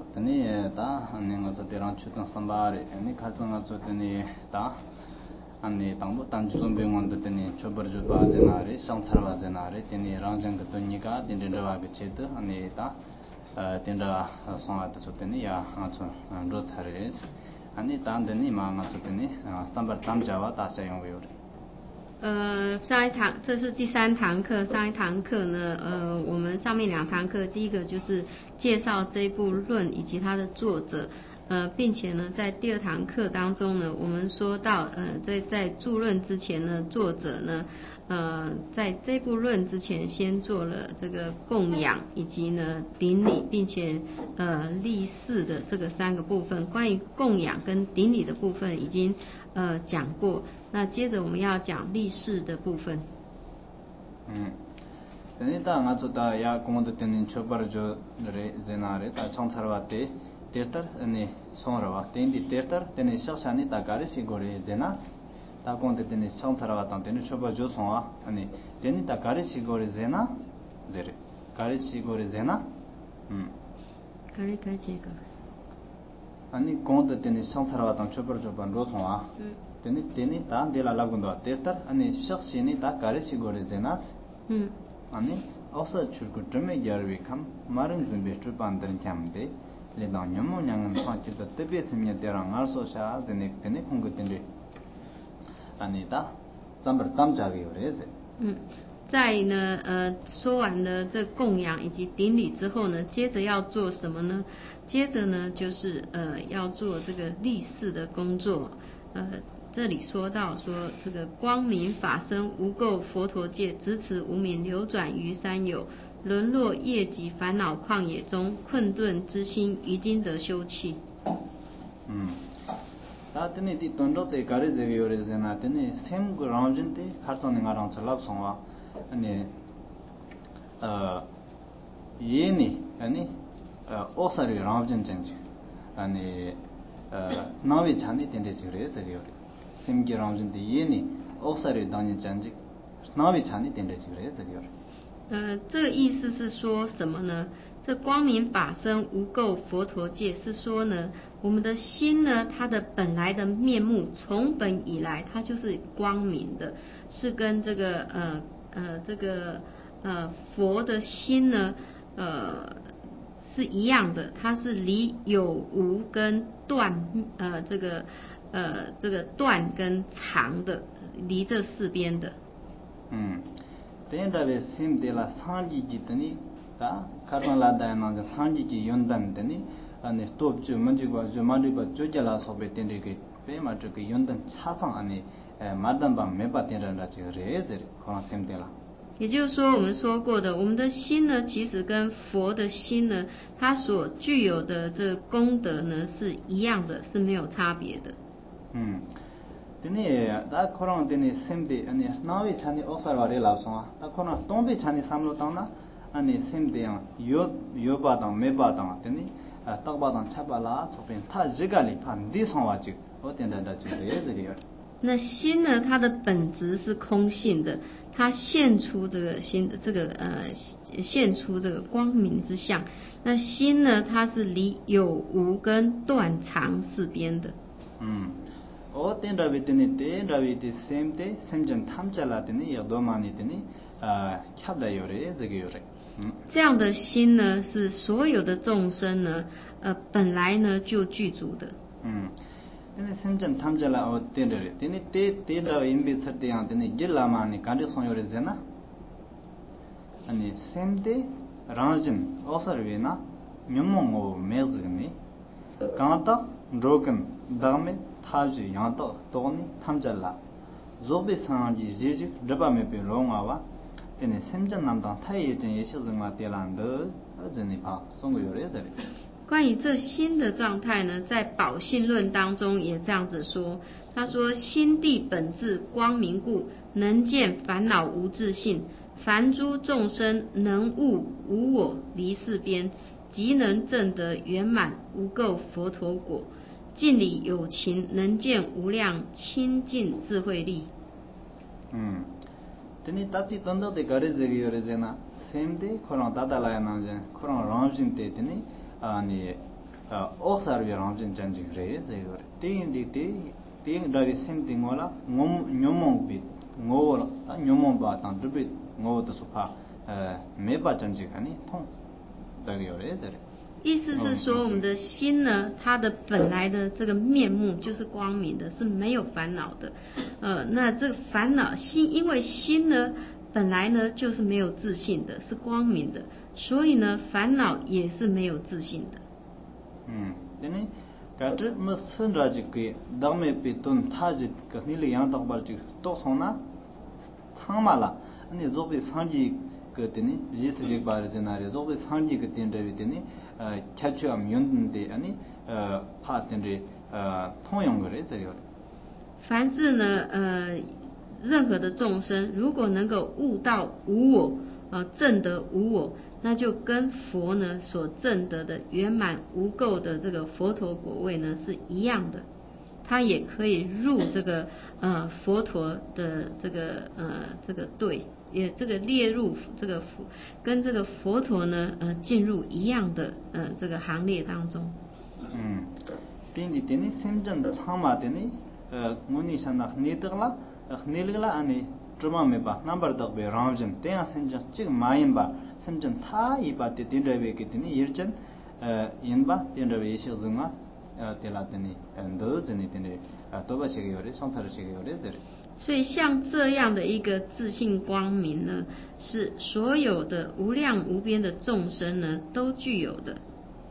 tani ta nga zo terang chutang sambare ani khazanga zo tani ta ani tangbo tan zombe ngon tani chobar jo ba jenare sangcharwa jenare tani rangjang to nika tindenwa ge chet ani ta tinda songa to tani ya ancho ro chare ani tan tani ma nga zo tani sambar tamjawa ta cha yong yo。 上一堂这是第3堂课，上一堂课呢，我们上面2堂课，第一个就是介绍这一部论以及它的作者，并且呢，在第2堂课当中呢，我们说到，在注论之前呢，作者呢，在这部论之前先做了这个供养以及呢顶礼，并且立誓的这个3个部分。关于供养跟顶礼的部分已经讲过，那接着我们要讲立誓的部分。 teni다 ngazuda ya 공도 되는 초벌죠 래 제나레 다 청차라와테 데르터 아니 송라와 텐디 데르터 테니 샤샤니 다 가리시 고레 제나스 다 공도 되는 청차라와탄 테니 초벌죠 송아 아니 테니 다 가리시 고레 제나 제레 가리시 고레 제나 가리가지가 아니 공도 되는 청차라와탄 초벌죠 반로 송아 테니 다 데라라군도 데르터 아니 샤샤니 다 가리시 고레 제나스 아니 어서 출구 좀 열위 감 마른 준비 주반들 잠데 레당 녀모냥은 파치도 뜻비스미에 대랑 알소샤 제네크네 공급된데 아니다 잠버 담자게 요래세 在呢说完了这供养以及顶礼之后呢，接着要做什么呢？接着呢就是要做这个立誓的工作。这里说到说这个光明法身无垢佛陀界，直持无明流转于三有，沦落业及烦恼旷野中，困顿之心于今得休憩。 다드니 디 돈도데 가르제 요레제나 드니 셈고 라운진데 카르톤네 가랑 철랍 송와 아니 예니 아니 오사리 라운진 젠지 아니 나위 찬이 텐데 지그레 저기요 셈기 라운진데 예니 오사리 당니 젠지 나위 찬이 텐데 지그레 저기요 这个意思是说什么呢？这光明法身无垢佛陀界是说呢，我们的心呢，它的本来的面目，从本以来它就是光明的，是跟这个佛的心呢，是一样的，它是离有无跟断这个断跟长的，离这4边的。 tendabe semdela sanji jitani ta karnala dayana ga sanji ji yondan dani ane stop ju manjiba ju manjiba jojala sobe tendeke pe ma ju ke yondan chasang ane madan ba meba tendanda ji rezer koran semdela 也就是说，我们说过的，我们的心呢，其实跟佛的心呢，它所具有的这功德呢，是一样的，是没有差别的。 tene da korang tene semde ani nawi chani osarware lawsonga da korang tombe chani samlo tangna ani semde yang yo ba dang me ba dang tene tak ba dang chapa la sopen ta jigali pan di songwa ji o tenda da ji ye zhe ye 那心呢，它的本质是空性的，它现出这个心这个现出这个光明之相。那心呢，它是离有无跟断常4边的。 tendabe tene tendabe de semde semjan tamjala tene yadomani tene kyabda yore zege yore 这样的心呢，是所有的众生呢，本来呢就具足的。 tene semjan tamjala o tendere tene tendabe imbe charte yang tene jilama ni kande son yore zena ani semde ranjin osarvena nyommo mezgni kanta drogen dame 타지 양도 도니 탐잘라 조비 상지 지지 드바메베 롱아와 테네 셈전 남당 타이예전 예시증마 데란더 어제니 바 송고요레저리 关于这心的状态呢，在宝性论当中也这样子说。他说：心地本质光明故，能见烦恼无自性。凡诸众生能悟无我离4边，即能证得圆满无垢佛陀果。尽理有情，能见无量清净智慧力。 teni tati tondo de gare zege yore zena semde korang dadalaya nanje korang rangjin te teni ani 오사르비 랑진 잔지 그래 제거 띵디 띵 다리 셈띵 올라 뇽몽비 ngola nyomon ba tan dubi ngo de sopa没把真迹看你痛这个有嘞这里意思是说，我们的心呢，它的本来的这个面目就是光明的，是没有烦恼的。那这个烦恼心，因为心呢本来呢就是没有自信的，是光明的，所以呢烦恼也是没有自信的。 yani kadri mısın racı ki dağme bitun tacit kahnili yan takbarcı to sona 상마라 아니 조비 상지 그때니 비즈스직 바르제나리 조비 상지 그때인데 비때니 catcham 연데 아니 파텐데 통용 거래 저요 凡是呢任何的众生如果能够悟到无我证得无我，那就跟佛呢所证得的圆满无垢的这个佛陀果位呢是一样的，他也可以入这个佛陀的这个队，也这个列入这个跟这个佛陀呢进入一样的这个行列当中。 딘디 데니 셈전 참마 데니 무니산나 니들라 닐글라 아니 드마메바 넘버덕 베 라운진 데야 셈전 찌 마임바 셈전 타 이바데 딘레베게 데니 일전 인바 딘레베 이시즈마 텔라데니 엔도즈니 데니 도바시게 요리 성사르시게 요리 데리 所以像这样的一个自信光明呢，是所有的无量无边的众生呢都具有的。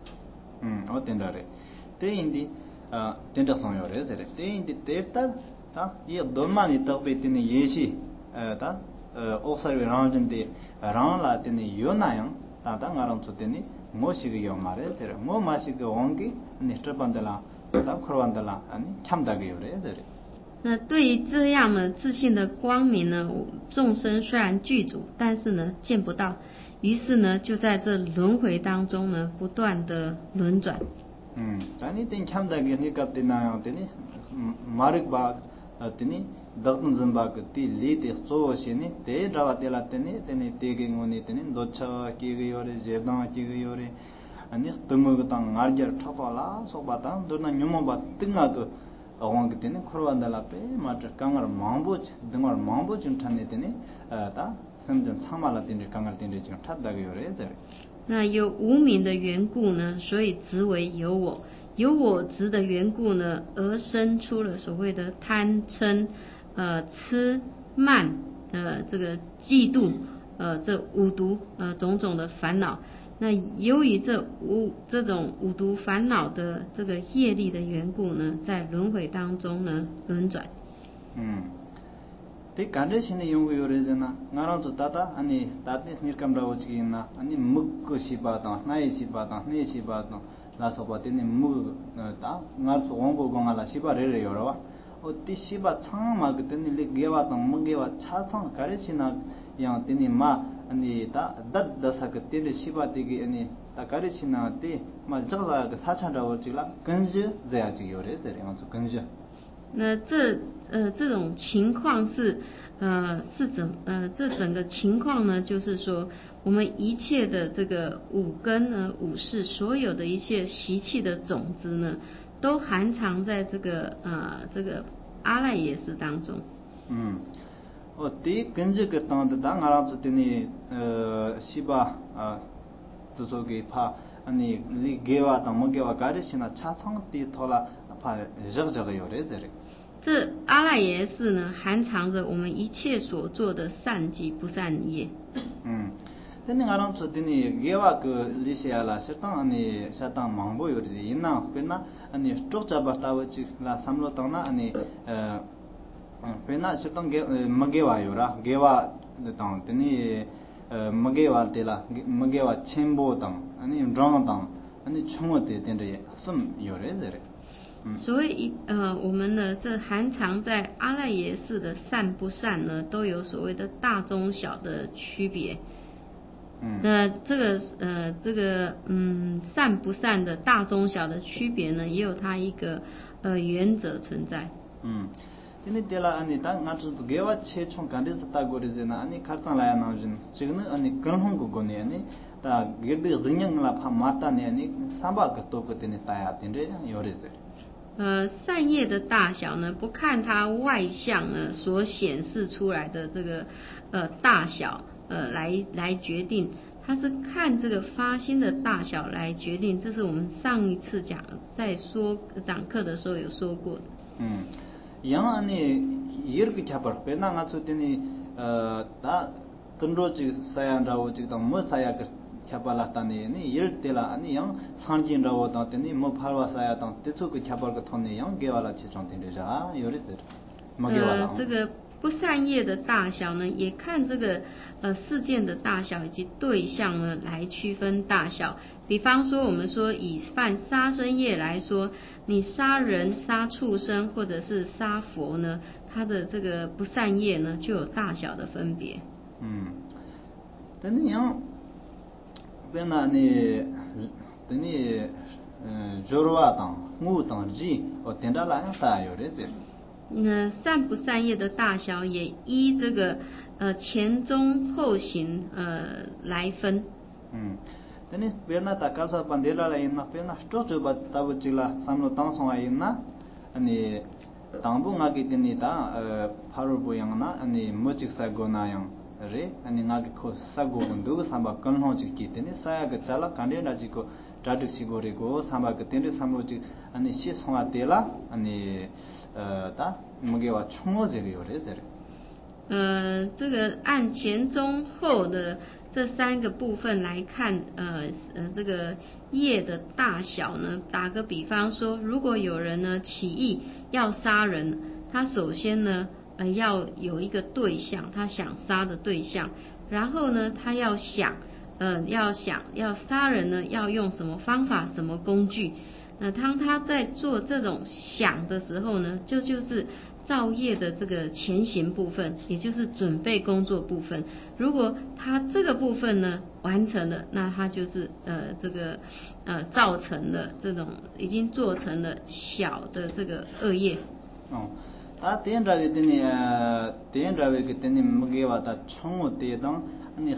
어떤다래 대인디 된다성요래 저래 대인디 대다 다 이 돈만이 떡베티니 예시 다 옥사르 라운진데 라운라티니 요나양 다다 가랑 쫓더니 모시기 요 말에 저래 모 마시기 온기 니트반달라 다 크로반달라 아니 참다게 요래 저래 那对于这样呢自信的光明呢，众生虽然具足，但是呢见不到，于是呢就在这轮回当中呢不断的轮转。 아니 땡 참다게 니갑디나요 되니 마릭바 되니 덕든즘바 그티 리데 소시니 데라와텔라테니 되니 데게고니 되니 도차 기기요레 제당 기기요레 아니 등무그당 알저 탑발라 소바당 도나 뇽모바 등아그 어왕게 되니 코로반달라페 마트 강을 망보지 등을 망보지 탄네 되니 다 섬전 참말라 되니 강을 되니 지금 탔다게 요래 저 那有无明的缘故呢，所以执为有我，有我执的缘故呢，而生出了所谓的贪嗔、痴慢、这个嫉妒、这五毒种种的烦恼。那由于这种五毒烦恼的这个业力的缘故呢，在轮回当中呢轮转。 데 간데신의 용구 요래잖아. 나랑도 다다 아니 다데 니kam라오지나 아니 묵고시바다 나이시바다 네시바다 나서바데니 무다 나르소 원고공알라 시바레레 요라와 어디 시바 창마 그때니 리게와다 무게와 차상 가르시나 양 데니 마 아니 다 다다사 그때니 시바데기 아니 다 가르시나데 마 저자 그 사찬라오지라 근지 제야지 요래 제량서 근지 那这种情况是这整个情况呢，就是说我们一切的这个五根呢五识，所有的一切习气的种子呢，都含藏在这个阿赖耶识当中。 第根这个当的当阿拉祖的呢西巴这种给怕아니 리 게와 당모 게와 가르시나 차창띠 토라 파 저저가 요래 저래 这阿赖耶识呢，含藏着我们一切所做的善及不善业。 근데 가랑 저더니 게와 그 리시아라 셔당 아니 샤당 망보 요리 있나 페나 아니 스톡 잡았다고지 라 삼로 당나 아니 페나 셔당 게 마게와 요라 게와 당 더니 마게와 데라 마게와 쳔보 당 아니 랑 당 아니 총어데 된데 숨 요래 저래 所以我们呢，这含藏在阿赖耶识的善不善呢，都有所谓的大中小的区别。那这个善不善的大中小的区别呢，也有它一个原则存在。 ini tela ani ta ngatu gewa che chung kande sata gore jena ani kharchang la na jin chigna ani kanhong go gone ani 다 게드 징냥라 파 마타네니 삼바가 또거든이 따야 된데 요래서 扇叶的大小呢，不看它外向呢所显示出来的这个大小来决定，它是看这个发心的大小来决定。这是我们上一次讲课的时候有说过的。 양안에 이렇게 잡을 배나 가서 되니 다 던로지 사야라고 지금 뭐 사야 잡발았다니 이럴 때라 아니 양 상진라고 다더니 뭐 팔와사야 당 대초 그 잡을 거 돈에 양 개발라 지정된대자 요리들 뭐 개발라 这个不善业的大小呢，也看这个事件的大小以及对象呢来区分大小。比方说，我们说以犯杀生业来说，你杀人、杀畜生或者是杀佛呢，它的这个不善业呢就有大小的分别。 等样，变那你等你조르와 당, 무 당, 지,点着来啥有的这。 那善不善业的大小也依这个前中后行来分。 等你别那大家说办的了来那别那做就把大不起了，三路当上来那，你当不我给的你当바로不样那，你没去啥个那样。रे अनि नागे खो सागो बन्दु साम्बा कन्हो जिकी तेने सायाग चाला काण्डे नाजिको टाटिक सिगोरेको साम्बा तेने साम्बो जि अनि से सोंगा तेला अनि ता मगेवा छुङो जेगे 요रे जेरे 这个按前中后的这三个部分来看，这个业的大小呢，打个比方说，如果有人呢起意要杀人，他首先呢要有一个对象，他想杀的对象，然后呢，他要想要杀人呢，要用什么方法、什么工具。那当他在做这种想的时候呢，就是造业的这个前行部分，也就是准备工作部分。如果他这个部分呢完成了，那他就是这个造成了这种已经做成了小的这个恶业。 다 된다게 되니 된다게 되니 뭐게 왔다 총어 대당 아니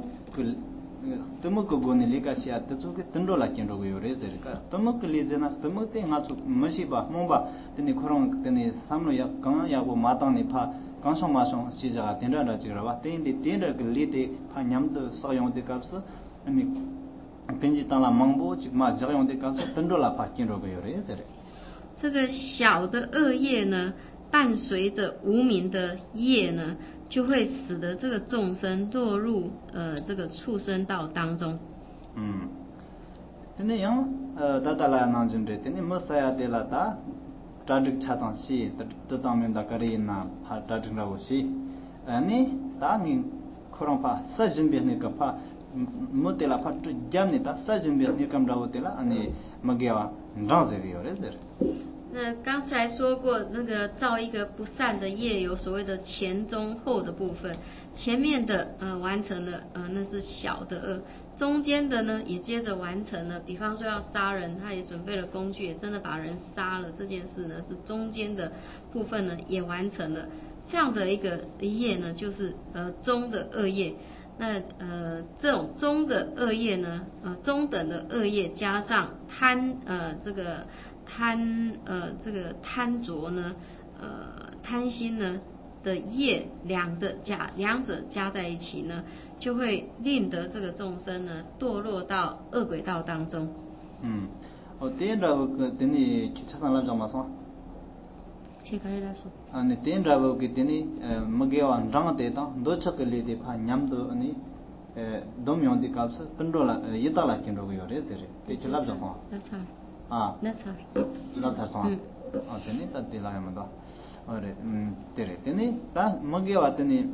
너무 그거는 리가시아 뜻속에 던돌라 낀다고 요래 저리까 너무 클리제나 너무 때 가서 뭐시바 뭔가 되니 그런 되니 삼로야 강야고 마당니 파 강성 마성 시자가 된다라 지라와 된디 된다 클리데 파 냠도 사용데 값서 아니 벤지 땅라 망보 지마 자용데 값서 던돌라 파 낀다고 요래 저리 这个小的恶业呢，伴随着无明的业呢，就会使得这个众生落入这个畜生道当中。 근데 양 다달라 나준데 근데 뭐 사야 될라다 다득 차당시 뜻다면다 거리나 다득라고 시 아니 다니 코랑파 사진비니까 파 모텔라 파트 잠니다 사진비니까 감라고텔라 아니 먹게와 랑제리요레제 那刚才说过，那个造一个不善的业，有所谓的前中后的部分。前面的完成了，那是小的恶；中间的呢，也接着完成了。比方说要杀人，他也准备了工具，也真的把人杀了。这件事呢，是中间的部分呢，也完成了。这样的一个业呢，就是中的恶业。那这种中的恶业呢，中等的恶业加上这个贪着呢，贪心呢的业，两者加在一起呢，就会令得这个众生呢堕落到恶鬼道当中。 어디라고 그더니 기차상을 좀 와서 제가라서 아니 된다고 그더니 먹게와 장대다 도착을리데 파 냠도 아니 도명디 값서 컨트롤 이달라 kindo고 요래세레 대출랍자서 나차 되니 다 딜라야만다 어레 데레 되니 다 먹게 왔더니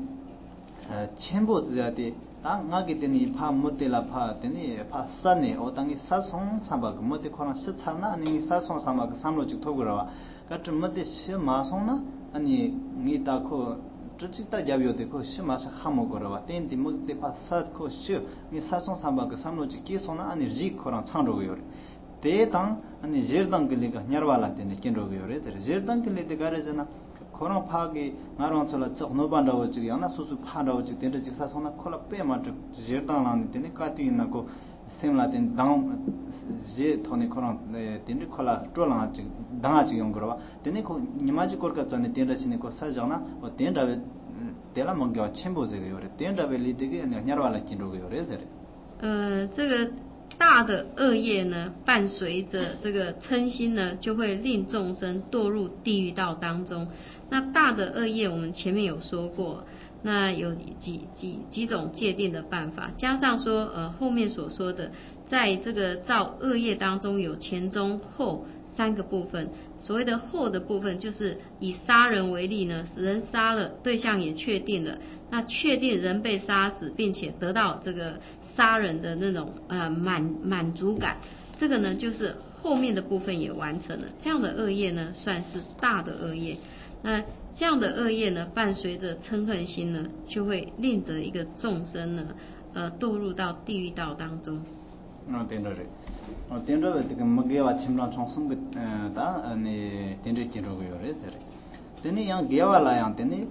첨보지야데 다 나게 되니 파 못텔라 파 되니 파산네 어당이 사송 삼박 못데 코나 시차나 아니 사송 삼박 삼로직 토그라와 같은 못데 시마송나 아니 니다코 저직다 잡요데 코 시마사 하모거라와 땡디 못데 파사코 시 니 사송 삼박 삼로직 기소나 아니 지코랑 창로고요 대당 아니 제르당 글리가 냐르발라 때네 킨로고요 제르당 글리데 가르잖아 코랑 파기 나랑처럼 저 노반다고 지금 하나 수수 파다고 지금 된다 직사 손나 콜라 빼만 저 제단한 되네 까티 있나고 셈라된 당 제 토네 코랑 네 된다 콜라 쫄랑 지금 당아지 용거와 되네 코 니마지 거가 전에 된다시네 거 사잖아 어 된다 되라 뭔가 첨보제가 요래 된다 벨리되게 냐르와라 긴도가 요래 저래 这个大的恶业呢，伴随着这个嗔心呢，就会令众生堕入地狱道当中。那大的恶业，我们前面有说过，那有几种界定的办法，加上说后面所说的，在这个造恶业当中有前中后三个部分。所谓的后的部分，就是以杀人为例呢，人杀了，对象也确定了，那确定人被杀死，并且得到这个杀人的那种满足感，这个呢就是后面的部分也完成了。这样的恶业呢，算是大的恶业。那这样的恶业呢，伴随着嗔恨心呢，就会令得一个众生呢，堕入到地狱道当中。 对对对。된다 그 먹게와 침랑 총성 다 아니 된데 기록이 요래서 되니 양 개와라 양 되니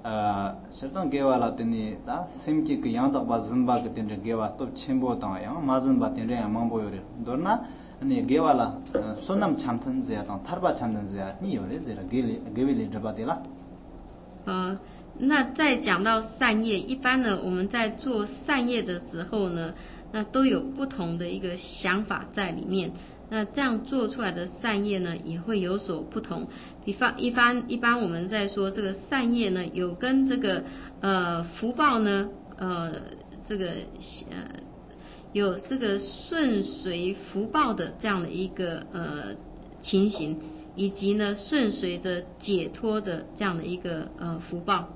설탕 개와라 되니 다 심지 그 양덕 바 좀바 그 된데 개와 또 침보다 양 맞은 바 된데 망보 요래 너나 아니 개와라 손남 참튼지야 당 타르바 참튼지야 니 요래서 개빌리 잡아들라 那在讲到善业，一般呢我们在做善业的时候呢，那都有不同的一个想法在里面。那这样做出来的善业呢，也会有所不同。一般我们在说这个善业呢，有跟这个福报呢，这个有这个顺随福报的这样的一个情形，以及呢顺随着解脱的这样的一个福报。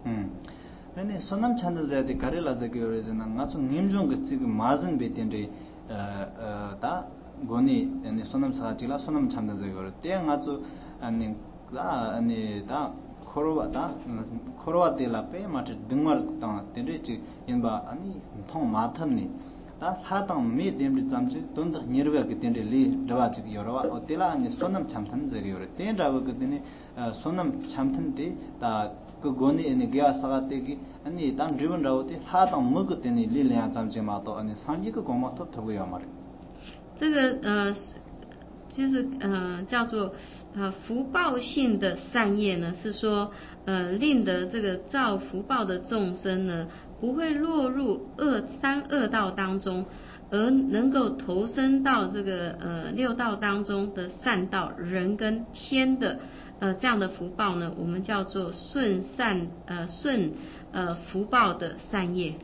아니 손남 찬다자데 가rel라자게 요래잖아. 나도 님종 그 지금 맞은 베텐데 다 고니 아니 손남 사지라 손남 찬다자게 요래. 때 나도 아니 다 코로와데라 페 마트 등말 당 텐데지 인바 아니 통 마탄니 다 하당 미 뎀지 잠지 돈다 니르베 그 텐데 리 드와지 요러와 어때라 아니 손남 참탄자게 요래. 텐다고 그더니 손남 참탄데 다 그 고니 에네 게아 사가테기 아니 단 드리븐 라오테 하당 먹었더니 리리아 잠제마도 아니 상지그 고마토 더고요 말이 这个就是叫做福报性的善业呢，是说令得这个造福报的众生呢，不会落入三恶道当中，而能够投身到这个六道当中的善道，人跟天的这样的福报呢，我们叫做顺福报的善业。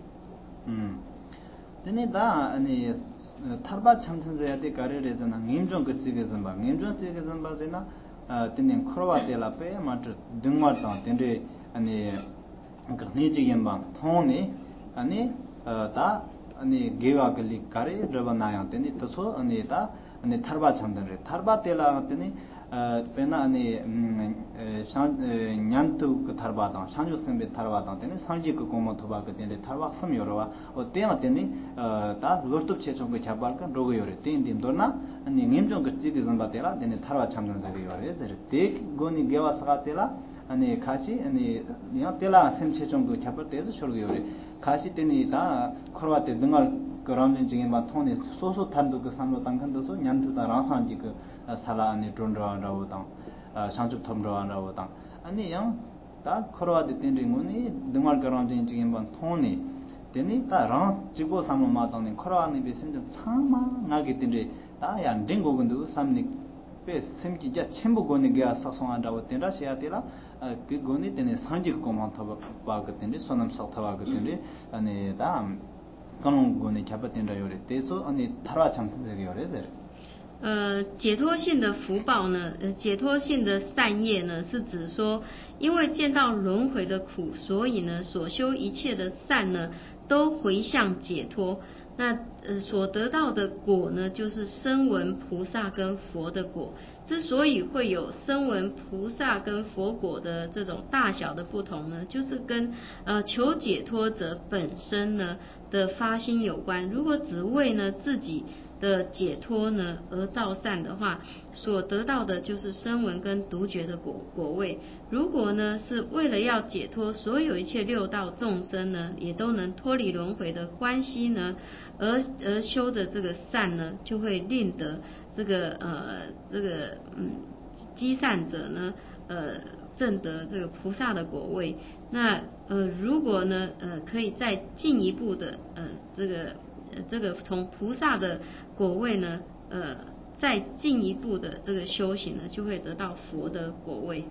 근데 다 아니 타르바 참선자야데 가르레잖아. 님종 그치게선 봐. 님종 찌게선 봐잖아. 근데 크로와텔라페 마트 등마다 근데 아니 그 니지겐 봐. 통네 아니 다 아니 게와글리 가레 러바나야 근데 또서 아니 다 아니 타르바 참선레. 타르바 텔라 근데 पेना ने न्यांतु क थरबादा सांजु संबे थरबादा तेने सांजी क कोम थबा क तेने थरवा सम योरवा ओ तेना तेने ता लोटुप छेचो क छाबाल क रोग योरे तेन दिन दोना अनि निमजो क चिग जंबा तेला तेने थरवा छमजन जगे योरे जरे तेक गोनी गेवा सगा तेला अनि खासी अनि या तेला सेम छेचो क छाबर तेज छोड़ योरे खासी तेने ता खरवाते दंगल 그람진 지금 막 통에 소소 탄도 그 삼로 당칸도서 냠투다 라산지 그 살아 안에 존라라고 당 상축 텀라라고 당 아니 양다 코로아데 텐링오니 등말 그람진 지금 막 통에 되니 다랑 지고 삼로 마당에 코로아니 비신 좀 참마 나게 된데 다야 딩고근도 삼니 베 심기자 첨부고니 게 사송한다고 된다 시야데라 그 고니 되네 상지 고만 터바 바가 된데 손남 삭타바 그 된데 아니 다 그런거는 잡아된다 요래. 대소 아니 타라 참선적이 요래서. 解脱性的福报呢，解脱性的善业呢，是指说，因为见到轮回的苦，所以呢，所修一切的善呢，都回向解脱。那所得到的果呢，就是声闻菩萨跟佛的果。之所以会有声闻菩萨跟佛果的这种大小的不同呢，就是跟求解脱者本身呢的发心有关。如果只为呢自己的解脱呢而造善的话，所得到的就是声闻跟独觉的果位。如果呢是为了要解脱所有一切六道众生呢，也都能脱离轮回的关系呢，而修的这个善呢，就会令得这个积善者呢证得这个菩萨的果位。那如果呢可以再进一步的这个从菩萨的果位呢再进一步的这个修行呢，就会得到佛的果位。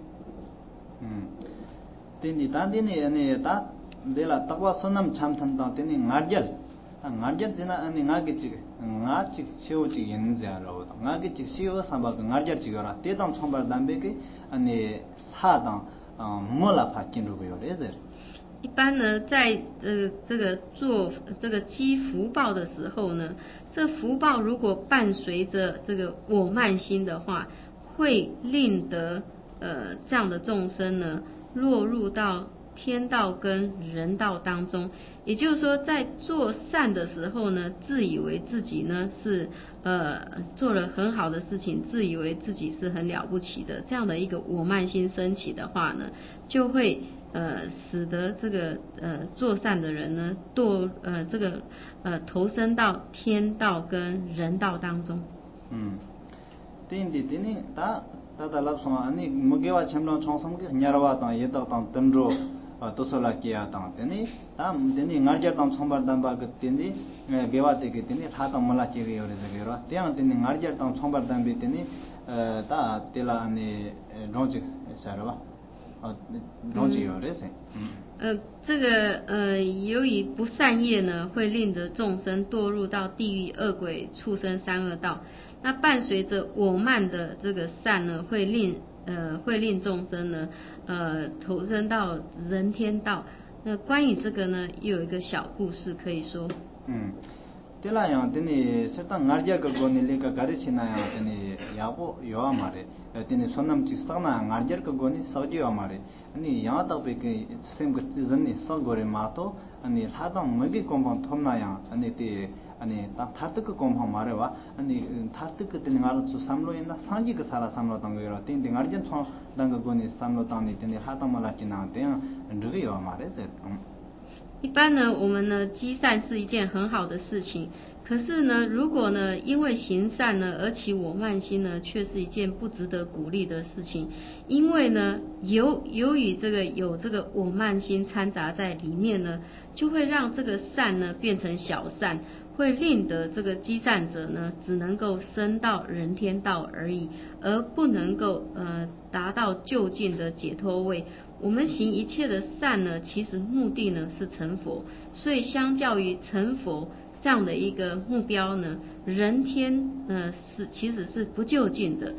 Tini tandini ane ta dela takwa sonam chamthan ta tini ngarjal dina ane ngagi chig nga chig shio chig yin zya ro ta ngagi chig shio samba ka ngarjal chig ora te dang chombar dambe ke ane sa dang mola pha kin ro yo re zer。 一般呢，在这个做这个积福报的时候呢，这福报如果伴随着这个我慢心的话，会令得这样的众生呢落入到天道跟人道当中。也就是说，在做善的时候呢，自以为自己呢是做了很好的事情，自以为自己是很了不起的，这样的一个我慢心升起的话呢，就会使得这个做善的人呢投身到天道跟人道当中。 Tini ta lab soma ani mugewa chemlo chongsam ge nyarwa ta yeda ta tendro tosola kiya ta tini ta tini ngarjar tam chombar damba ge tini gewa te ge tini tha ta mala chi ge yore ge ro tiang tini ngarjar tam chombar dambi tini ta tela ani ronji sarwa ronji yore se。 这个由于不善业呢，会令得众生堕入到地狱、恶鬼、畜生三恶道。那伴随着我慢的这个善呢，会令众生呢投身到人天道。那关于这个呢，又有一个小故事可以说。 Tela yang tini serta ngarja ka goni leka garishina yang tini yapo yoa mare tini sonam chik sakna ngarjar ka goni sakji yoa mare ani yang takpe ke sem ka tizani sak gore mato ani thadang magi kompang thomna yang ani ti ani thartak ka kompang mare wa ani thartak ka tini ngara tsu samlo yenda sanji ka sara samlo tango yora tini ngarjan thong danga goni samlo tangni tini thadang mala china tena nrigi yoa mare zet。 一般呢，我们呢积善是一件很好的事情，可是呢，如果呢因为行善呢而起我慢心呢，却是一件不值得鼓励的事情。因为呢，由于有这个我慢心掺杂在里面呢，就会让这个善呢变成小善，会令得这个积善者呢只能够升到人天道而已，而不能够达到就近的解脱位。我们行一切的善呢，其实目的呢是成佛，所以相较于成佛这样的一个目标呢，人天其实是不就近的。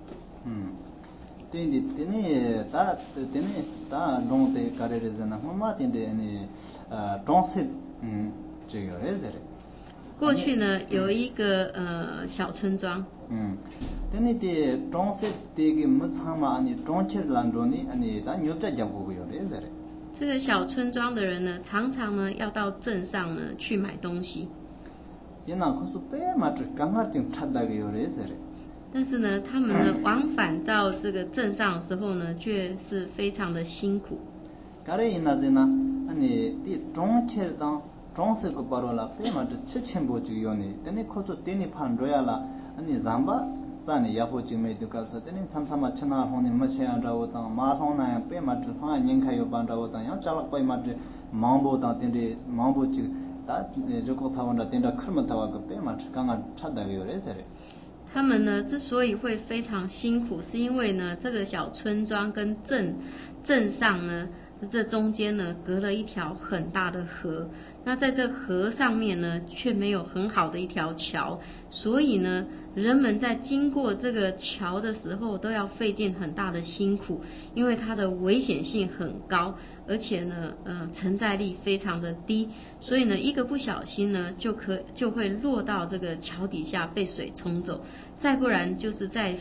tini ta long te kare re zena mama tini tongse这个人这里。 过去呢有一个小村庄。 tini te tongse te ge mutsama ani tongche landro ni ani ta nyopja jabu yo re zere。 这个小村庄的人呢，常常呢要到镇上呢去买东西。 yana khosu pe matri kangar ching chadda ge yo re zere。 但是呢，他们呢往返到这个镇上的时候呢，却是非常的辛苦。 kare ina zena ani ti tongche dang tongse ko parola pe matri chichenbo ji yo ni teni khosu teni phan roya la ani zamba zani yapo ji me du kalsa teni chamsama chana honi masya rawo tang ma hona pe matri ha nyingkha yo ban rawo tang ya chalak pai matri mambo tang teni mambo ji ta joko chawanda tenda khurma tawa ko pe matri kangar chadda ge yo re zere。 他们呢之所以会非常辛苦，是因为呢这个小村庄跟镇上呢这中间呢隔了一条很大的河，那在这河上面呢却没有很好的一条桥，所以呢人们在经过这个桥的时候都要费尽很大的辛苦，因为它的危险性很高，而且呢承载力非常的低，所以呢一个不小心呢就会落到这个桥底下被水冲走，再不然就是在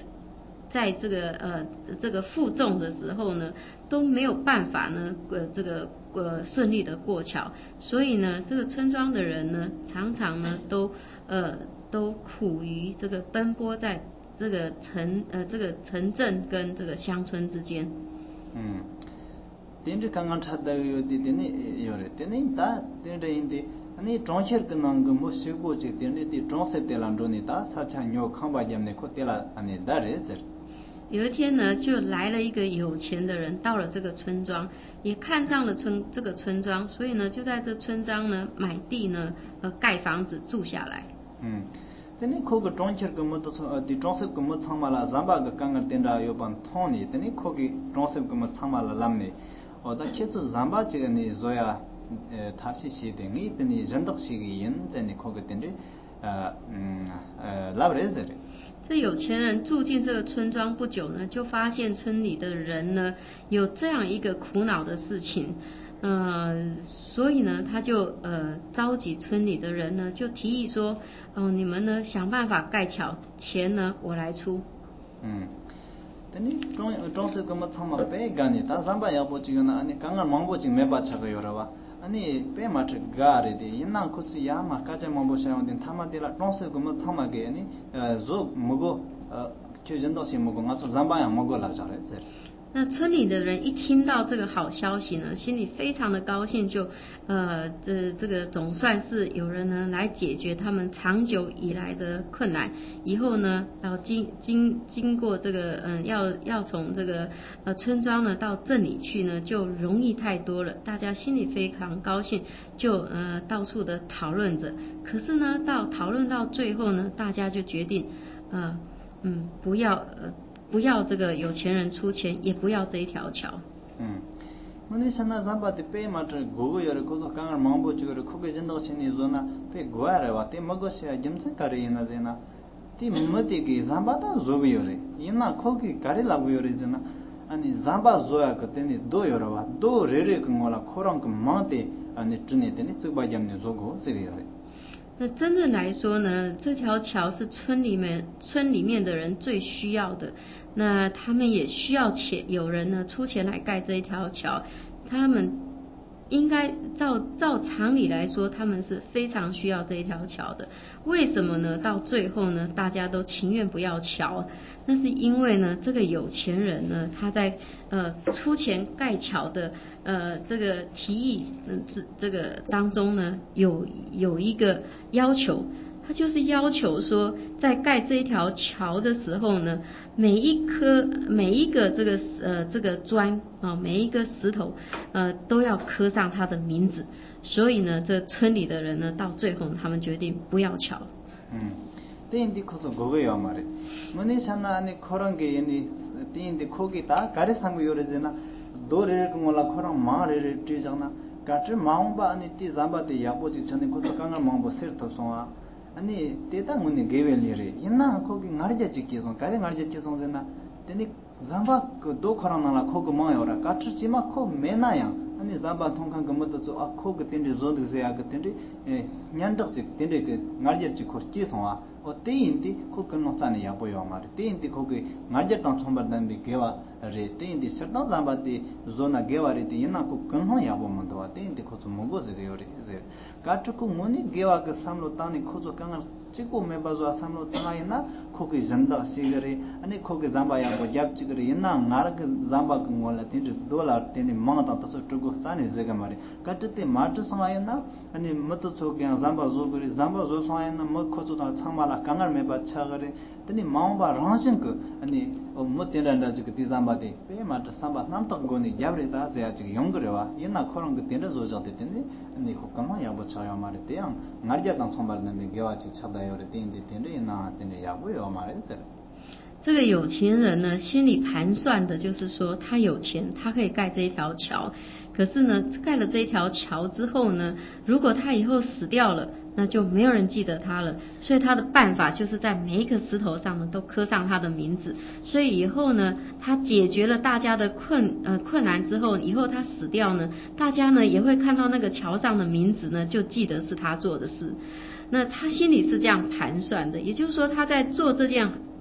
这个负重的时候呢都没有办法呢顺利的过桥，所以呢这个村庄的人呢常常呢都苦于这个奔波在这个城镇跟这个乡村之间。 된지 강강 찾다요 되네 요래 되네 다 된데인데 아니 정cher 그는 그 뭐시고지 된데 정세 때란도니 다 사차뇨 칸바잼네 코텔라 아니 다레즈 有一天呢，就来了一个有钱的人，到了这个村庄，也看上了这个村庄，所以呢，就在这村庄呢买地呢，盖房子住下来。 teni kogo troncher ko mo to di tronsep ko mo chamala zamba ga kanga tenda yo ban thoni teni kogi tronsep ko mo chamala lamne oda chetu zamba che ni zoya thapsi shi de ngi teni jandak shi gi yin zeni kogo tende labreze 这有钱人住进这个村庄不久呢，就发现村里的人呢有这样一个苦恼的事情。所以呢，他就召集村里的人呢，就提议说，你们呢想办法盖桥，钱呢我来出。 tani tronsep ko mo chama pe gani ta zamba ya bo chigana ani kanga mangbo chig me ba chaga yorawa ani pe matre gare de yinna khutsu ya ma kaja mangbo shayon den thama de la tronsep ko mo chama ge ani zo mugo kyo jendo si mugo nga zamba ya mugo la jare ser 那村里的人一听到这个好消息呢，心里非常的高兴，就这个总算是有人呢来解决他们长久以来的困难。以后呢，要经过这个要从这个村庄呢到镇里去呢，就容易太多了。大家心里非常高兴，就到处的讨论着。可是呢，讨论到最后呢，大家就决定不要这个有钱人出钱，也不要这一条桥。 muni sana zamba de pe matre gogo yore ko kangar mambo chigore khoge jendo sini zona pe goare wa te mago sha jimse kare ina zena ti mati ki zamba ta zobi yore ina khogi kare lagu yore zena ani zamba zoya ko teni do yore wa do rere ko ngola khorang ko mate ani tune teni tsuba jamne zogo siri yore 那真正来说呢，这条桥是村里面的人最需要的，那他们也需要有人呢出钱来盖这一条桥，他们应该照常理来说，他们是非常需要这一条桥的。为什么呢？到最后呢，大家都情愿不要桥，那是因为呢，这个有钱人呢，他在出钱盖桥的这个提议这个当中呢，有一个要求。他就是要求说，在盖这一条桥的时候呢，每一个这个砖每一个石头都要刻上他的名字。所以呢，这村里的人呢，到最后他们决定不要桥。 대인디 코서 고고요 말이 문이산나 아니 코랑게 얘니 대인디 코기 다 가레 상고 요래잖아 도레를 그mol라 코랑 마레를 뛰잖아 가트 마음바 아니 띠 잠바데 야보지 전에 코서 강을 마음보 세르터 송아 아니 대다 문이 게벨리리 옛나 거기 나르제 찍기선 가레 나르제 찍선잖아 되니 잠바 그도 코랑나라 코고 마요라 가트 지마 코 메나야 아니 잠바 통칸 그것도 저 코그 텐데 존드세야 그 텐데 냔덕직 텐데 그 나르제 찍고 끼선아 어때인디 코근노 산에 야보요 말이 때인디 거기 나제당 총받는데 개와 레 때인디 certains zamba티 zona 개와리디 이나 코근노 야보면도 와 때인디 코스 먹어지래요리 이제 가트고 뭐니 개와 그 삼로 땅이 코조 강을 찍고 매바조 삼로 땅이나 거기 전다 시거리 아니 거기 잠바야 뭐 잡지거리 이나 나르 그 잠바 그 몰라 텐디 돌아 텐디 망다 떠서 두고 산에 제가 말이 가트때 마트 상아이나 아니 뭐또 저기 잠바 조거리 잠바 조 상아이나 뭐 코조다 참말 강을 매바 차거리 tani maungba rangchen ko ani mo tenranda ji ke tizamba de pe ma ta samba nam tak go ni jabre ta se ya ji yongre wa yena khorang ke tenra zo jate tani ani ko kama ya bo chaya mare te yang ngarja tang sombar na me gewa chi chada yore ten de tenre yena tenre ya bo yo mare se 这个有钱人呢，心里盘算的就是说，他有钱，他可以盖这一条桥。可是呢，盖了这一条桥之后呢，如果他以后死掉了，那就没有人记得他了。所以他的办法就是在每一个石头上呢，都刻上他的名字。所以以后呢，他解决了大家的困难之后，以后他死掉呢，大家呢也会看到那个桥上的名字呢，就记得是他做的事。那他心里是这样盘算的，也就是说他在做这件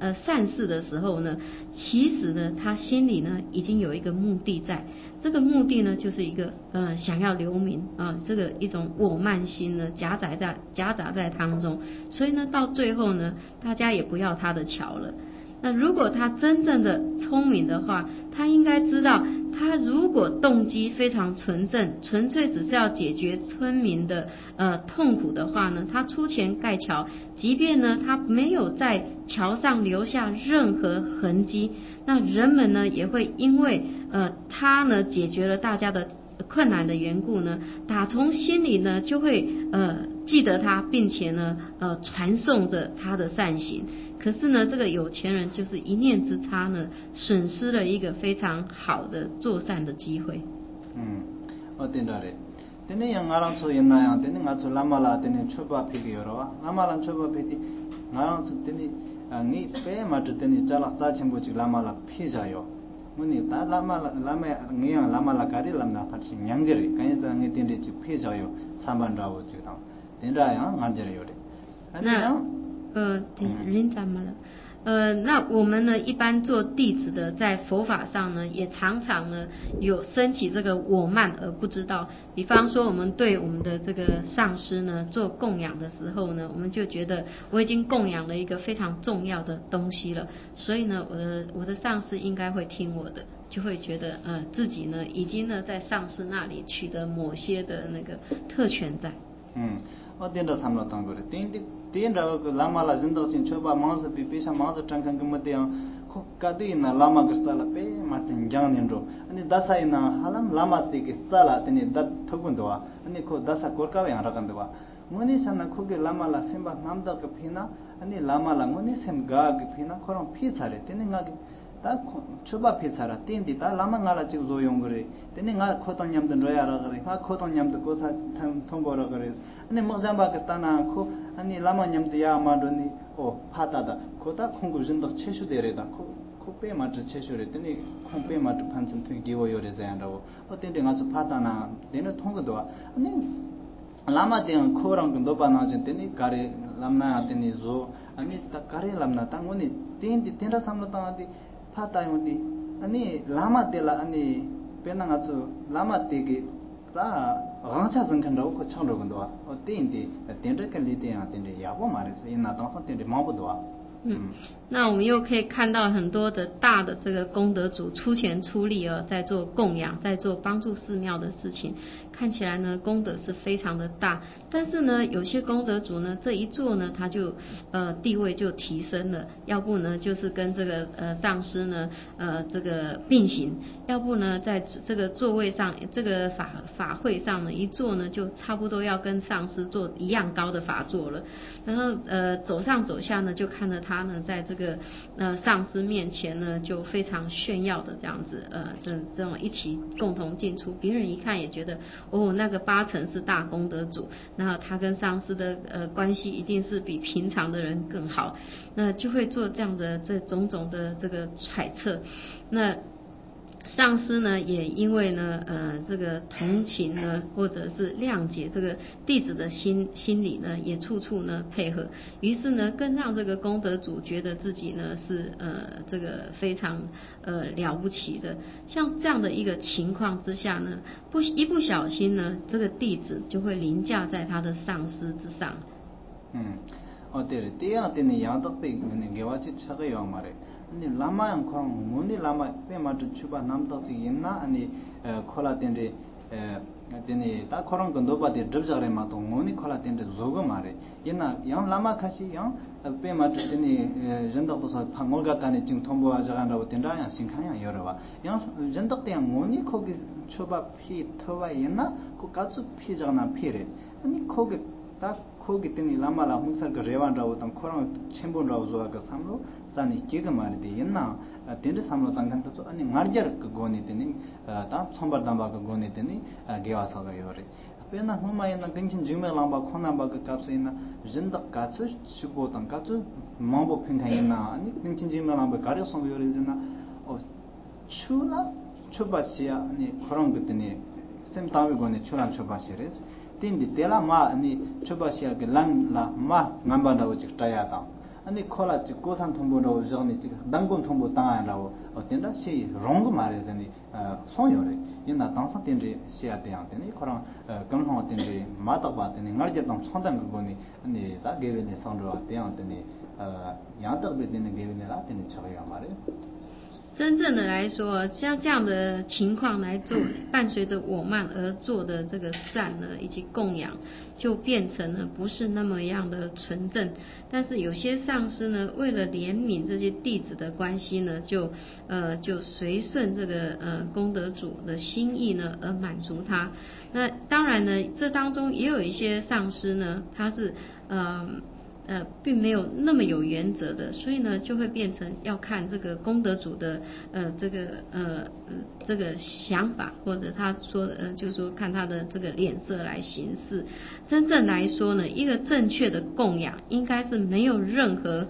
善事的时候呢，其实呢他心里呢已经有一个目的在，这个目的呢就是一个想要留名这个一种我慢心呢夹杂在当中，所以呢到最后呢大家也不要他的桥了。那如果他真正的聪明的话，他应该知道，他如果动机非常纯正，纯粹只是要解决村民的痛苦的话呢，他出钱盖桥，即便呢他没有在桥上留下任何痕迹，那人们呢也会因为他呢解决了大家的困难的缘故呢，打从心里呢就会记得他，并且呢传颂着他的善行。可是呢，这个有钱人就是一念之差呢，损失了一个非常好的做善的机会。 对的嘞。等你俺让做人那样，等你俺做拉玛拉，等你出发皮个了哇，拉玛拉出发皮的，俺让做等你你白嘛就等你加了扎钱不就拉玛拉皮着哟。我你打拉玛你让拉玛拉咖喱拉那发起娘个嘞，看一下你等你就皮着哟，3万多我就当，等着呀，俺这里有的。 人怎么了？那我们呢，一般做弟子的，在佛法上呢，也常常呢有升起这个我慢而不知道。比方说，我们对我们的这个上师呢做供养的时候呢，我们就觉得我已经供养了一个非常重要的东西了，所以呢，我的上师应该会听我的，就会觉得自己呢已经呢在上师那里取得某些的那个特权在。 어딘가 삼았던 거래. 띵띵라고 라마라 진도신 초바 마스 비비샤 마스 장칸 금데요. 코카디나 라마 그살라 페 마틴 장닌로. 아니 다사이나 할람 라마티게 살라 티니 다 토군도와. 아니 코 다사 고르카베 하라간도와. 무니산나 코게 라마라 심바 남다 그 피나 아니 라마라 무니 셈가 그 피나 코랑 피차레 티니가게 다 초바 피차라 띵디 다 라마가라 지고 조용거래. 티니가 코톤 냠든 로야라 그래. 가 코톤 냠도 고사 통보라 그래. 아니 먹잠바 그따나 코 아니 라마 냠도 야 마도니 파다다 코다 콩구진도 체슈데레다 코페 마트 체슈레더니 콩페 마트 판슨 튼 기워요레자야라고 어떤데 가서 파다나 내는 통거도 아니 라마 대한 코랑 근도 바나진데니 가레 람나 아테니 조 아니 딱 가레 람나 땅오니 띵디 띵라 삼노타디 파타요디 아니 라마 데라 아니 페나가츠 라마 데게 다 어차 정칸도 그 창로근도 어때인데 된저kal리 때야 된데 야고 말해서 이나 당선 된데 마보도 那我们又可以看到很多的大的这个功德主出钱出力在做供养，在做帮助寺庙的事情，看起来呢功德是非常的大，但是呢有些功德主呢这一做呢他就地位就提升了，要不呢就是跟这个上师呢这个并行，要不呢在这个座位上这个法会上呢一坐呢就差不多要跟上师做一样高的法座了，然后走上走下呢就看着他呢在这个上师面前呢就非常炫耀的这样子这种一起共同进出，别人一看也觉得那个8成是大功德主，然后他跟上师的关系一定是比平常的人更好，那就会做这样的这种种的这个揣测。那上师呢也因为呢这个同情呢或者是谅解这个弟子的心理呢也处处呢配合，于是呢更让这个功德主觉得自己呢是这个非常了不起的。像这样的一个情况之下呢一不小心呢这个弟子就会凌驾在他的上师之上。 对，这样的你养到被你给我去吃个药嘛嘞。아니 라마양 코랑 문이 라마 페마트 추바 남도지 있나 아니 콜라텐데 데니 다 코랑 건도바데 드르자레 마도 문이 콜라텐데 조고 마레 이나 양 라마 카시 양 페마트 데니 전덕도서 방올가까니 지금 통보와 저간다고 된다야 신칸야 여러와 양 전덕대 양 문이 거기 추바 피 터와 있나 그 가츠 피자나 피레 아니 거기 딱 거기 때니 라마라 홍살 그 레완라고 땅 코랑 쳔본라고 조아가 삼로 산이 기가 말이데 있나 덴데 삼로 땅간도 아니 마르자르 그 고니 되니 다 첨바담바 그 고니 되니 게와서가 요레 페나 호마이나 근친 주메랑바 코나바 그 값이나 진덕 가츠 슈보 땅 가츠 마보 핑카이나 아니 근친 주메랑바 가려서 요레즈나 추나 추바시야 아니 코랑 그때니 셈타위 고니 추란 추바시레스 딘디 텔라 마 아니 추바시야 게 란라 마 남반다고 직타야다 아니 콜라 지 고산 통보로 저니 지 당금 통보 당하라고 어떤다 시 롱고 말해서니 손요래 이나 당사 텐지 시야 되한테니 그런 검성 텐지 마다 바테니 나르제 당 손당 그거니 아니 다 게베니 손으로 되한테니 양덕베 되는 게베니라 되는 처야 말해 真正的来说，像这样的情况来做，伴随着我慢而做的这个善呢，以及供养，就变成了不是那么样的纯正。但是有些上师呢，为了怜悯这些弟子的关系呢，就随顺这个功德主的心意呢，而满足他。那当然呢，这当中也有一些上师呢，他是并没有那么有原则的，所以呢，就会变成要看这个功德主的这个想法，或者他说就是说看他的这个脸色来行事。真正来说呢，一个正确的供养应该是没有任何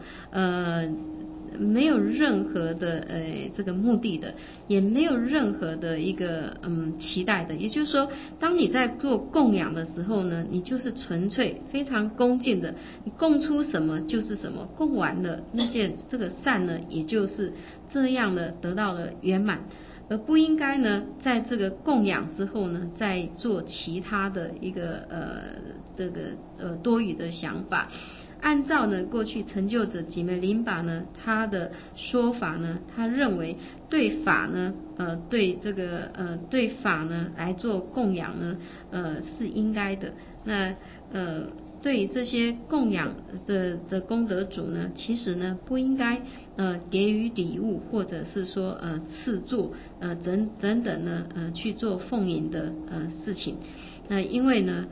的这个目的的，也没有任何的一个期待的。也就是说，当你在做供养的时候呢，你就是纯粹非常恭敬的，你供出什么就是什么，供完了那件这个善呢，也就是这样的得到了圆满。而不应该呢，在这个供养之后呢，再做其他的一个多余的想法。按照呢过去成就者吉梅林巴呢他的说法呢，他认为对法呢对法呢来做供养呢是应该的。那对于这些供养的功德主呢，其实呢不应该给予礼物，或者是说赐座等等呢去做奉迎的事情。那因为呢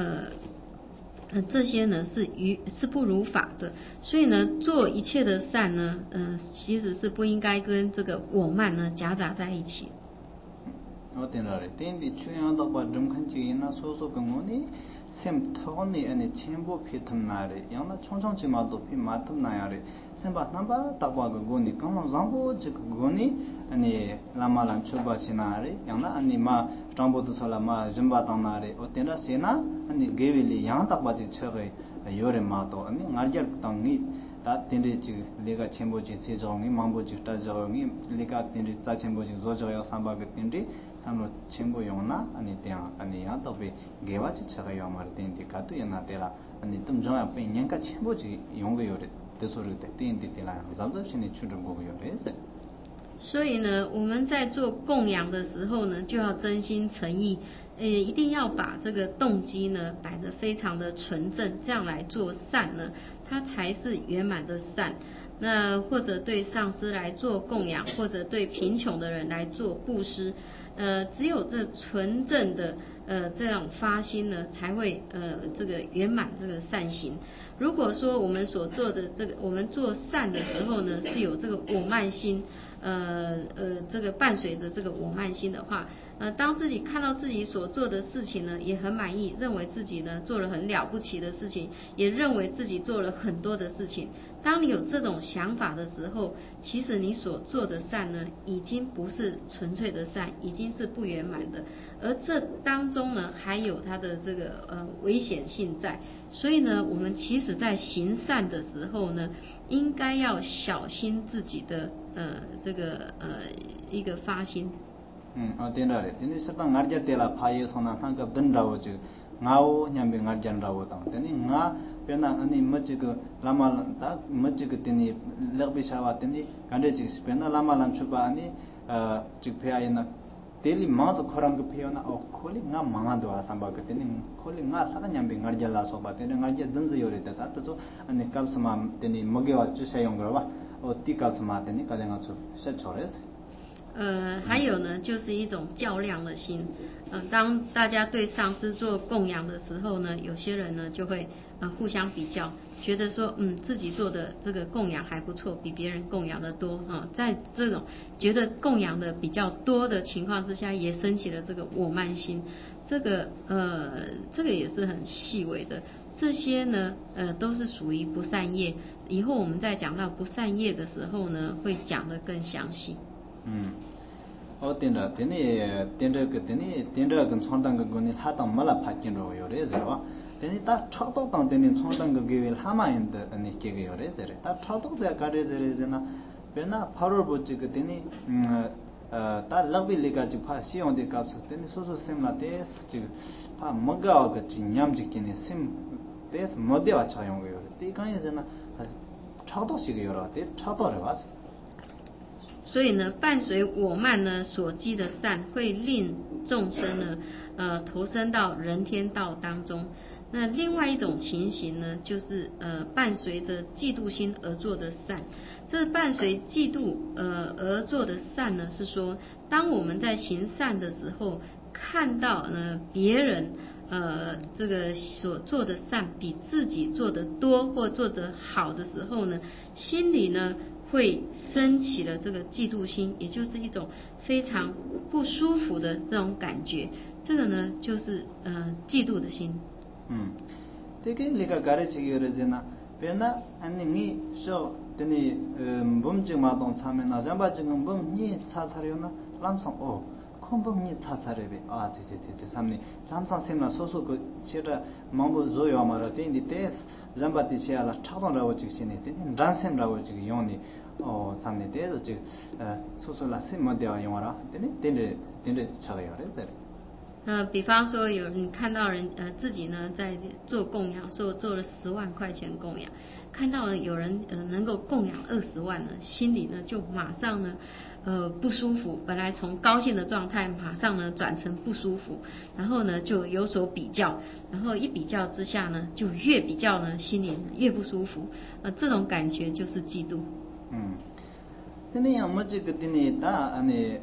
这些呢是不如法的，所以呢做一切的善呢其实是不应该跟这个我慢呢夹杂在一起。 셈 토니 아니 첨부 피탐나래 양나 총총치 마도 피 마탐나야래 셈바 남바 딱과 그고니 강만 장보 그고니 아니 라마란 추바시나래 양나 아니 마 장보도 살라마 점바 당나래 어때나 세나 아니 게빌리 양 딱바지 처게 요레 마도 아니 나르jar 당니 다 텐데지 레가 첨부지 세종이 망보지 따저기 레가 텐데 짜 첨부지 조저야 삼바게 텐데 삼로 첨부 용나 아니 대야 아니 야도베 게와지 처가요 말텐데 가도 연나데라 아니 tum정아 빼 년가 첨부지 용거 요레 대소르 때 텐데라 잠잠신이 추는 거고 요레세 所以呢，我们在做供养的时候呢，就要真心诚意，一定要把这个动机呢摆得非常的纯正，这样来做善呢，它才是圆满的善。那或者对上师来做供养，或者对贫穷的人来做布施，只有这纯正的这种发心呢，才会这个圆满这个善行。如果说我们所做的这个，我们做善的时候呢，是有这个我慢心，这个伴随着这个我慢心的话，当自己看到自己所做的事情呢，也很满意，认为自己呢做了很了不起的事情，也认为自己做了很多的事情。当你有这种想法的时候，其实你所做的善呢，已经不是纯粹的善，已经是不圆满的。而这当中呢，还有它的这个危险性在。所以呢，我们其实在行善的时候呢，应该要小心自己的这个一个发心。 어때나래 근데 서당 나르자 때라 파이소나 한가 든다오지 나오 냠비 나르잔라오 당 되니 나 페나 아니 머지그 라말다 머지그 되니 럭비샤와 되니 간데지 스페나 라말란 추바 아니 직페아이나 데리 마즈 코랑그 페요나 콜리 나 망아도 아삼바 그때니 콜리 나 사가 냠비 나르잘라 소바 되니 나르자 든즈 요레다 따도 아니 갑스마 되니 먹여와 주셔용 거라 티갑스마 되니 가랭아 주 셔초레스 还有呢，就是一种较量的心。当大家对上师做供养的时候呢，有些人呢就会互相比较，觉得说自己做的这个供养还不错，比别人供养的多在这种觉得供养的比较多的情况之下，也升起了这个我慢心。这个也是很细微的。这些呢都是属于不善业。以后我们在讲到不善业的时候呢，会讲得更详细。 어떤다 되니 된저 그 되니 된저 그 손당 그거니 하당 말아 파킨로 요래서 Then that Chato down then in Songang Gavil Hama in the Nikki Reser. That Chato the Garizena Bena Power Butchik, that lovely legacy pass on the caps, then is also similar to Moga Yamjikin, sim, there's Modia Chayong. The guy is in a Chato Sigura, the Chato was. 所以呢，伴随我慢呢所积的善，会令众生呢，投身到人天道当中。那另外一种情形呢，就是伴随着嫉妒心而做的善。这伴随嫉妒而做的善呢，是说，当我们在行善的时候，看到呢别人这个所做的善比自己做的多或做得好的时候呢，心里呢会升起了这个嫉妒心，也就是一种非常不舒服的这种感觉。这个呢，就是嫉妒的心。 되게 내가 가르치기로잖아. 배나 아니 쇼 되니 범증마동 참여나 잠바 지금 범니 차차려나 람성 콤범니 차차려베 제제제 삼니 람성 셈나 소소 그 치라 망보 조요 말아 되니 데스 잠바티 치알라 차동라고 지시네 되니 란셈라고 지금 용니 삼니 데스 지 소소라 셈모데와 용어라 되니 되니 차가요 그래 比方说有人看到人自己呢在做供养，做了10万块钱供养，看到有人能够供养20万呢，心里呢就马上呢不舒服，本来从高兴的状态马上呢转成不舒服，然后呢就有所比较，然后一比较之下呢就越比较呢心里越不舒服，这种感觉就是嫉妒。 근데 아무지 그때니 다 안에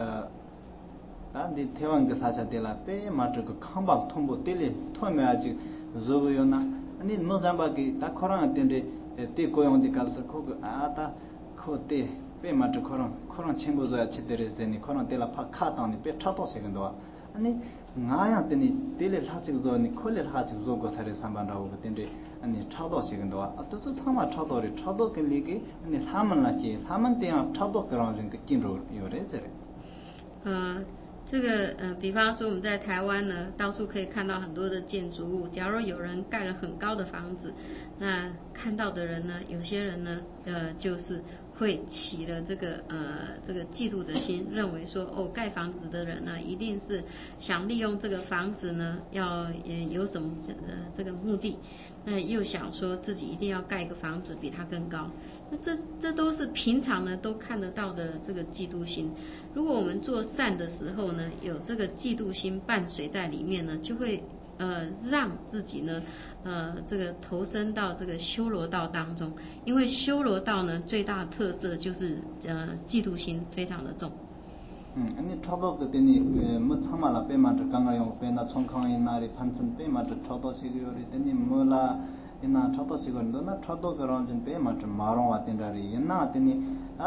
디 태왕 그 사자들라 빼 맞을 그 칸방 통보 텔리 토메아지 조고요나 아니 모잠바기 다 코랑 때인데 때 고용디 가서 거기 아다 코때 빼 맞을 코랑 친구자 치데르제니 코랑 때라 파 카당니 빼 차도 세근도 아니 나야 때니 텔리 하지고니 콜레 하지고 사례 상반라고 그때인데 아니 차도 세근도 아또 참아 차도리 차도 kel리기 아니 사만라기 사만 때야 차도 그런 그 긴로 요래저래 这个比方说我们在台湾呢，到处可以看到很多的建筑物。假如有人盖了很高的房子，那看到的人呢，有些人呢，就是会起了这个嫉妒的心，认为说盖房子的人呢，一定是想利用这个房子呢，要有什么这个目的。那又想说自己一定要盖一个房子比他更高，那这都是平常呢都看得到的这个嫉妒心。如果我们做善的时候呢，有这个嫉妒心伴随在里面呢，就会让自己呢这个投身到这个修罗道当中。因为修罗道呢最大的特色就是嫉妒心非常的重。 아니 차도 그때니 뭐 참말라 빼마저 강가용 빼나 총강이 날이 판천 빼마저 차도 시기요리 때니 뭐라 이나 차도 시건도나 차도 그런 좀 빼마저 마롱 왔던다리 옛나 때니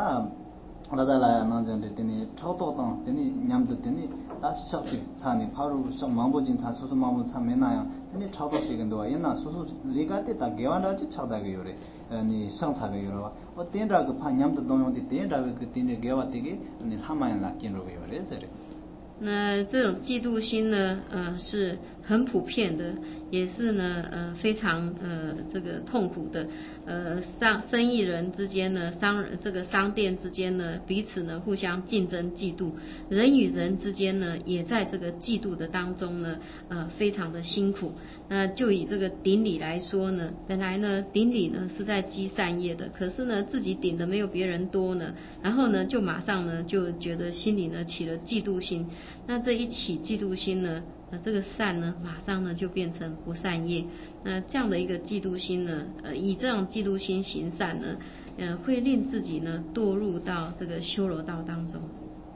라달라 나전데 때니 차도 당 때니 냠도 때니 다시적지 차니 바로 좀 망보진 차 소소 망보 참매나요 때니 차도 시건도 옛나 소소 리가테 다 개완다지 차다게 요래 아니 상차게 요라 어떤다 그 판냠도 동용데 된다 그 때니 개와되게 아니 하마야 라긴로 요래 저래 那这种嫉妒心呢，是很普遍的，也是呢，非常这个痛苦的。生意人之间呢，商店之间呢，彼此呢互相竞争嫉妒，人与人之间呢，也在这个嫉妒的当中呢，非常的辛苦。那就以这个顶礼来说呢，本来呢顶礼呢是在积善业的，可是呢自己顶的没有别人多呢，然后呢就马上呢就觉得心里呢起了嫉妒心。那这一起嫉妒心呢，这个善呢，马上呢就变成不善业。那这样的一个嫉妒心呢，以这种嫉妒心行善呢，会令自己呢堕入到这个修罗道当中。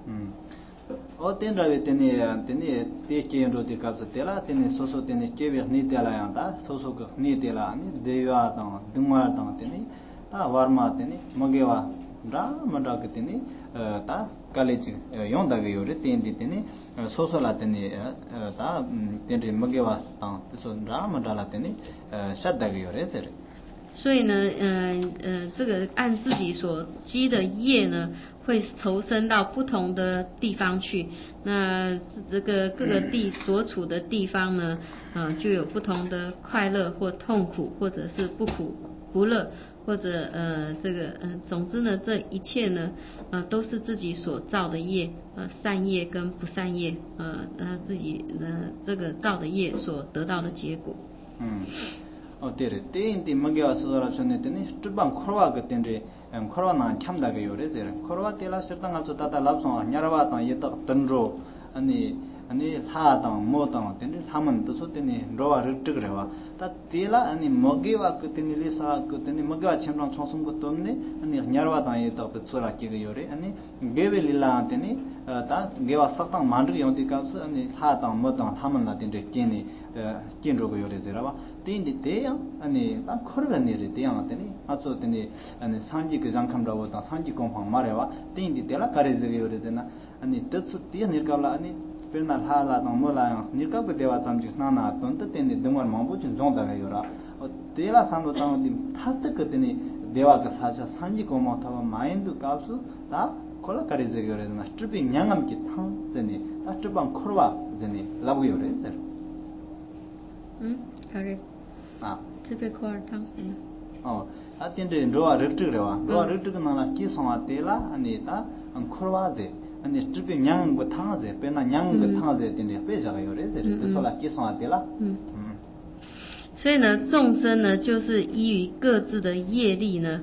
어떤라베 때니 대케엔로디 갑서 때라 때니 소소 때니 케베 니텔라야다 소소 그 니텔라 아니 대와당 등와당 때니 다 와르마 때니 먹게와 라 만다게 때니 다 칼레지 용다게 요레 때니 때니 소소라 때니 다 때니 먹게와 당 소소 라 만다라 때니 샷다게 요레 저레 所以呢，这个按自己所积的业呢，会投身到不同的地方去。那这个各个地所处的地方呢，就有不同的快乐或痛苦，或者是不苦不乐，或者总之呢，这一切呢，都是自己所造的业，善业跟不善业，自己这个造的业所得到的结果。 对了，对应的没给我说了说呢，等于这帮科瓦个等着，科瓦那强大个有的这了，科瓦对了，适当个做大拉松，伢娃当也当等着，아니 하당 뭐당 되는 하면 또 소때니 로와를 뜨그래와 다 데라 아니 먹이와 그때니 리사 그때니 먹이와 첨랑 총송 것도 없네 아니 냐르와당 또 쏘라 끼가 요래 아니 게벨릴라 되니 다 게와 삭당 만들 용디 값 아니 하당 뭐당 하면 나 된데 끼니 끼로고 요래제라와 띠인디 대야 아니 딱 커르가니리 대야 되니 아주 되니 아니 산지 그 장kam라고 다 산지 공방 말해와 띠인디 대라 가르제게 요래제나 아니 뜻수 띠 니르가라 아니 पेरना हाला तो मोला निका पे देवा चमची नाना तो तेने दमर मांबो चिन जोंदा गयोरा और तेला सांदो तांग दि थास्त कतने देवा का साचा सांजी को माथवा माइंड कासु ता कोला करे जगरे ना ट्रिपि न्यांगम की थां जने ता ट्रिपं खोरवा जने लाबयो रे सर करे ट्रिपि खोर थां 아텐데 로아 르트그래와 로아 르트그 나나 키송아 때라 아니다 코르와제 아니 트비 냥고 탕아제 빼나 냥고 탕아제 된데 빼자가 요래제 그래서 키송아 때라 所以呢，众生呢，就是依于各自的业力呢，